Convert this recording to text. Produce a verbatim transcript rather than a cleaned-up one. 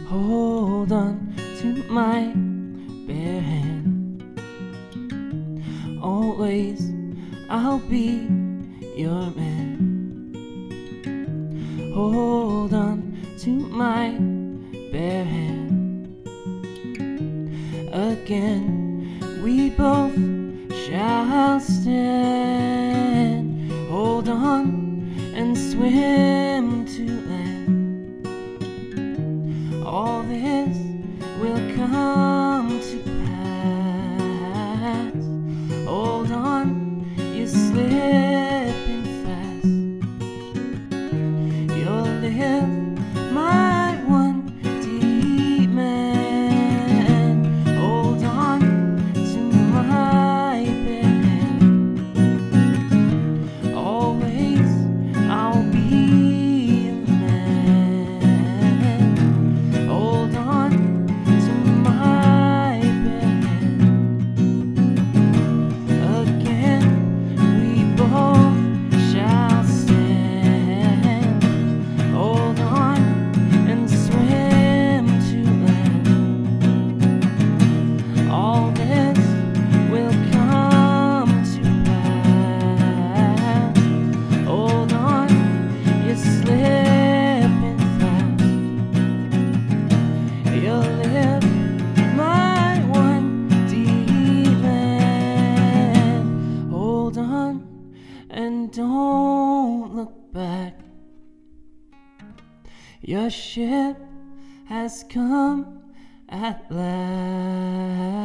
Hold on to my bare hand. Always I'll be your man. Hold on to my bare hand. Again we both shall stand. Hold on and swim to land. All this will come to pass. Hold on, you're slipping fast. You'll live, my one deep man. Hold on to my bare hand. Always I'll be a man. Hold on to my bare hand. Again we both shall stand. Hold on and swim to land. All this will come to pass. Hold on, you're slipping fast. You'll live, my one demon. Hold on and don't look back. Your ship has come at last.